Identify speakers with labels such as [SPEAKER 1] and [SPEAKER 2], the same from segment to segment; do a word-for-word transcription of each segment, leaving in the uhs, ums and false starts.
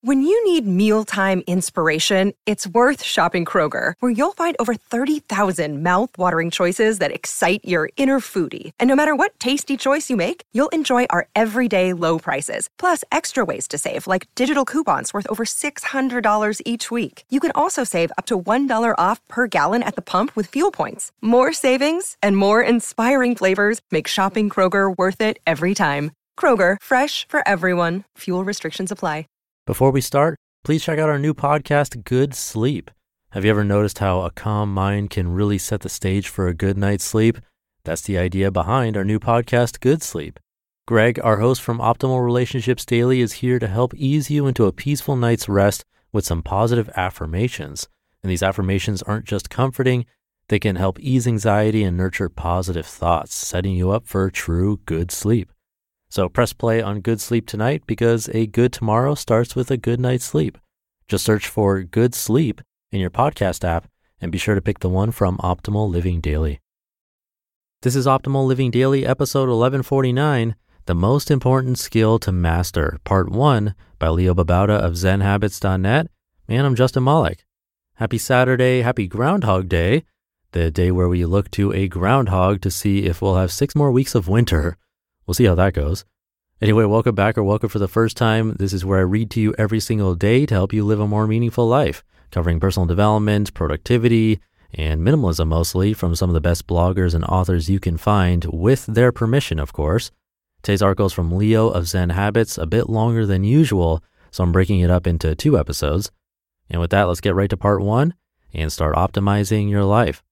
[SPEAKER 1] When you need mealtime inspiration, it's worth shopping Kroger, where you'll find over thirty thousand mouth-watering choices that excite your inner foodie. And no matter what tasty choice you make, you'll enjoy our everyday low prices, plus extra ways to save, like digital coupons worth over six hundred dollars each week. You can also save up to one dollar off per gallon at the pump with fuel points. More savings and more inspiring flavors make shopping Kroger worth it every time. Kroger, fresh for everyone. Fuel restrictions apply.
[SPEAKER 2] Before we start, please check out our new podcast, Good Sleep. Have you ever noticed how a calm mind can really set the stage for a good night's sleep? That's the idea behind our new podcast, Good Sleep. Greg, our host from Optimal Relationships Daily, is here to help ease you into a peaceful night's rest with some positive affirmations. And these affirmations aren't just comforting, they can help ease anxiety and nurture positive thoughts, setting you up for true good sleep. So press play on Good Sleep tonight, because a good tomorrow starts with a good night's sleep. Just search for Good Sleep in your podcast app and be sure to pick the one from Optimal Living Daily. This is Optimal Living Daily, episode eleven forty-nine, The Most Important Skill to Master, Part one, by Leo Babauta of zen habits dot net. And I'm Justin Malik. Happy Saturday, happy Groundhog Day, the day where we look to a groundhog to see if we'll have six more weeks of winter. We'll see how that goes. Anyway, welcome back or welcome for the first time. This is where I read to you every single day to help you live a more meaningful life, covering personal development, productivity, and minimalism mostly from some of the best bloggers and authors you can find, with their permission, of course. Today's article is from Leo of Zen Habits, a bit longer than usual, so I'm breaking it up into two episodes. And with that, let's get right to part one and start optimizing your life.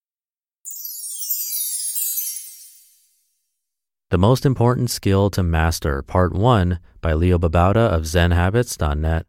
[SPEAKER 2] The Most Important Skill to Master, Part one, by Leo Babauta of zen habits dot net.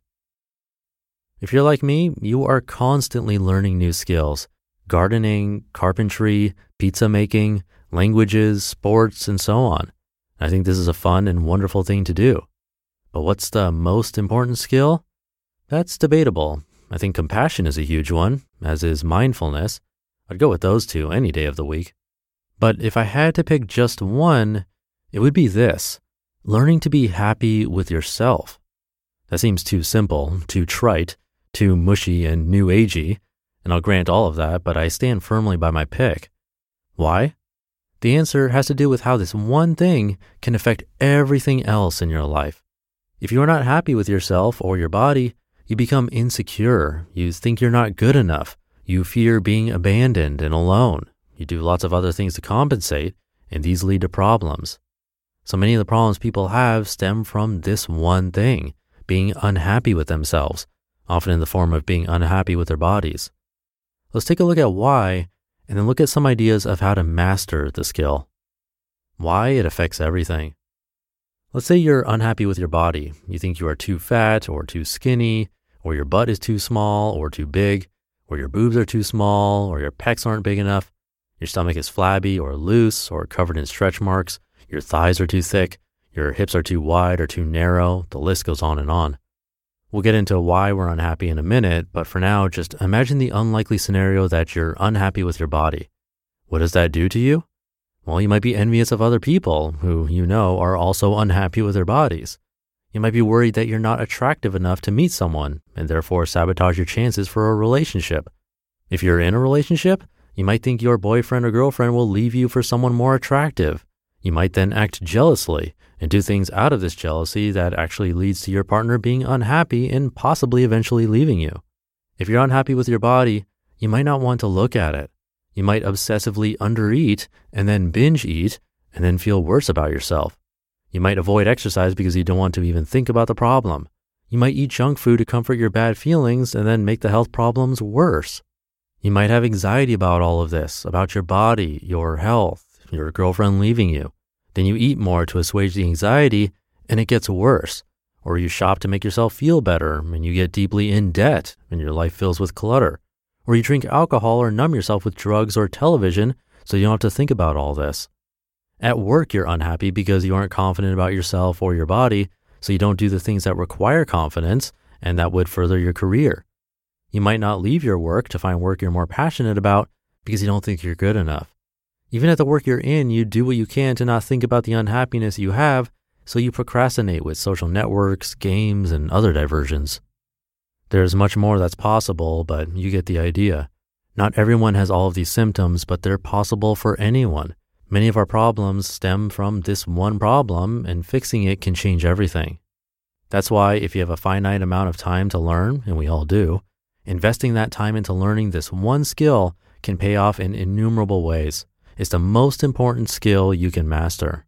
[SPEAKER 2] If you're like me, you are constantly learning new skills: gardening, carpentry, pizza making, languages, sports, and so on. I think this is a fun and wonderful thing to do. But what's the most important skill? That's debatable. I think compassion is a huge one, as is mindfulness. I'd go with those two any day of the week. But if I had to pick just one, it would be this: learning to be happy with yourself. That seems too simple, too trite, too mushy and new agey, and I'll grant all of that, but I stand firmly by my pick. Why? The answer has to do with how this one thing can affect everything else in your life. If you are not happy with yourself or your body, you become insecure, you think you're not good enough, you fear being abandoned and alone. You do lots of other things to compensate, and these lead to problems. So many of the problems people have stem from this one thing: being unhappy with themselves, often in the form of being unhappy with their bodies. Let's take a look at why, and then look at some ideas of how to master the skill. Why it affects everything. Let's say you're unhappy with your body. You think you are too fat or too skinny, or your butt is too small or too big, or your boobs are too small, or your pecs aren't big enough. Your stomach is flabby or loose or covered in stretch marks. Your thighs are too thick. Your hips are too wide or too narrow. The list goes on and on. We'll get into why we're unhappy in a minute, but for now, just imagine the unlikely scenario that you're unhappy with your body. What does that do to you? Well, you might be envious of other people who you know are also unhappy with their bodies. You might be worried that you're not attractive enough to meet someone and therefore sabotage your chances for a relationship. If you're in a relationship, you might think your boyfriend or girlfriend will leave you for someone more attractive. You might then act jealously and do things out of this jealousy that actually leads to your partner being unhappy and possibly eventually leaving you. If you're unhappy with your body, you might not want to look at it. You might obsessively undereat and then binge eat and then feel worse about yourself. You might avoid exercise because you don't want to even think about the problem. You might eat junk food to comfort your bad feelings and then make the health problems worse. You might have anxiety about all of this, about your body, your health, your girlfriend leaving you. Then you eat more to assuage the anxiety, and it gets worse. Or you shop to make yourself feel better, and you get deeply in debt, and your life fills with clutter. Or you drink alcohol or numb yourself with drugs or television so you don't have to think about all this. At work, you're unhappy because you aren't confident about yourself or your body, so you don't do the things that require confidence and that would further your career. You might not leave your work to find work you're more passionate about because you don't think you're good enough. Even at the work you're in, you do what you can to not think about the unhappiness you have so you procrastinate with social networks, games, and other diversions. There's much more that's possible, but you get the idea. Not everyone has all of these symptoms, but they're possible for anyone. Many of our problems stem from this one problem, and fixing it can change everything. That's why if you have a finite amount of time to learn, and we all do, investing that time into learning this one skill can pay off in innumerable ways. It's the most important skill you can master.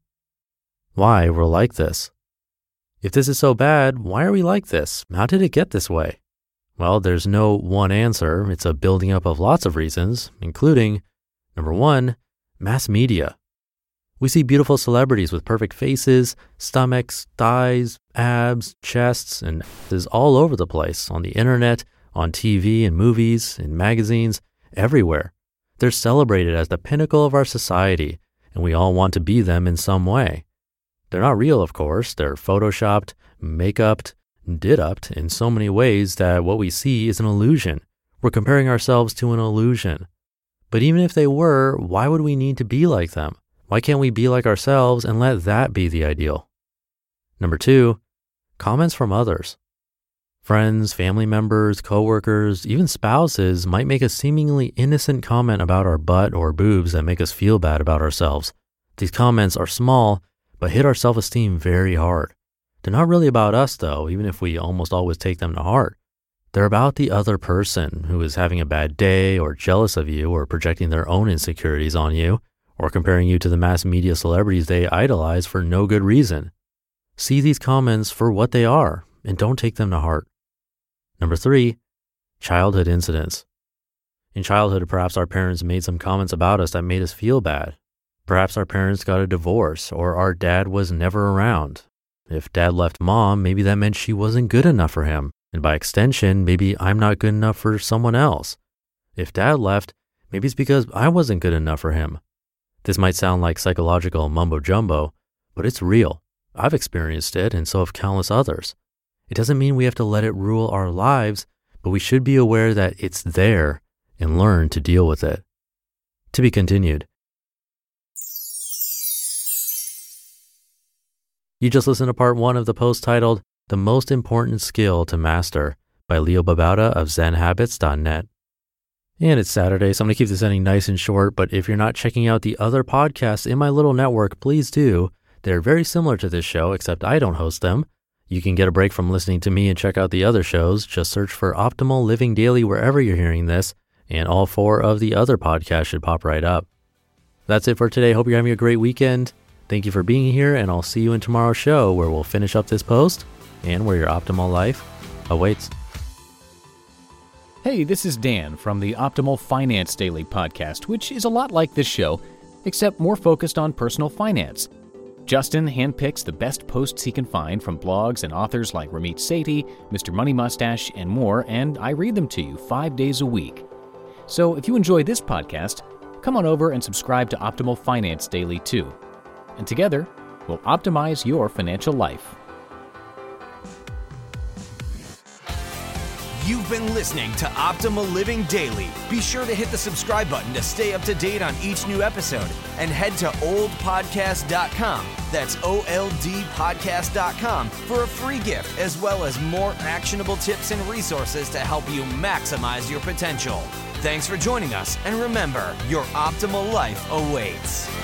[SPEAKER 2] Why we're like this? If this is so bad, why are we like this? How did it get this way? Well, there's no one answer. It's a building up of lots of reasons, including, number one, mass media. We see beautiful celebrities with perfect faces, stomachs, thighs, abs, chests, and asses all over the place, on the internet, on T V and movies, in magazines, everywhere. They're celebrated as the pinnacle of our society, and we all want to be them in some way. They're not real, of course. They're photoshopped, make-upped, did-upped in so many ways that what we see is an illusion. We're comparing ourselves to an illusion. But even if they were, why would we need to be like them? Why can't we be like ourselves and let that be the ideal? Number two, comments from others. Friends, family members, coworkers, even spouses might make a seemingly innocent comment about our butt or boobs that make us feel bad about ourselves. These comments are small, but hit our self-esteem very hard. They're not really about us, though, even if we almost always take them to heart. They're about the other person who is having a bad day or jealous of you or projecting their own insecurities on you or comparing you to the mass media celebrities they idolize for no good reason. See these comments for what they are and don't take them to heart. Number three, childhood incidents. In childhood, perhaps our parents made some comments about us that made us feel bad. Perhaps our parents got a divorce or our dad was never around. If dad left mom, maybe that meant she wasn't good enough for him. And by extension, maybe I'm not good enough for someone else. If dad left, maybe it's because I wasn't good enough for him. This might sound like psychological mumbo jumbo, but it's real. I've experienced it, and so have countless others. It doesn't mean we have to let it rule our lives, but we should be aware that it's there and learn to deal with it. To be continued. You just listened to part one of the post titled, The Most Important Skill to Master by Leo Babauta of zen habits dot net. And it's Saturday, so I'm going to keep this ending nice and short, but if you're not checking out the other podcasts in my little network, please do. They're very similar to this show, except I don't host them. You can get a break from listening to me and check out the other shows. Just search for Optimal Living Daily wherever you're hearing this, and all four of the other podcasts should pop right up. That's it for today. Hope you're having a great weekend. Thank you for being here, and I'll see you in tomorrow's show where we'll finish up this post and where your optimal life awaits.
[SPEAKER 3] Hey, this is Dan from the Optimal Finance Daily podcast, which is a lot like this show, except more focused on personal finance. Justin handpicks the best posts he can find from blogs and authors like Ramit Sethi, Mister Money Mustache, and more, and I read them to you five days a week. So if you enjoy this podcast, come on over and subscribe to Optimal Finance Daily too. And together, we'll optimize your financial life.
[SPEAKER 4] You've been listening to Optimal Living Daily. Be sure to hit the subscribe button to stay up to date on each new episode and head to old podcast dot com. That's O L D podcast dot com for a free gift as well as more actionable tips and resources to help you maximize your potential. Thanks for joining us, and remember, your optimal life awaits.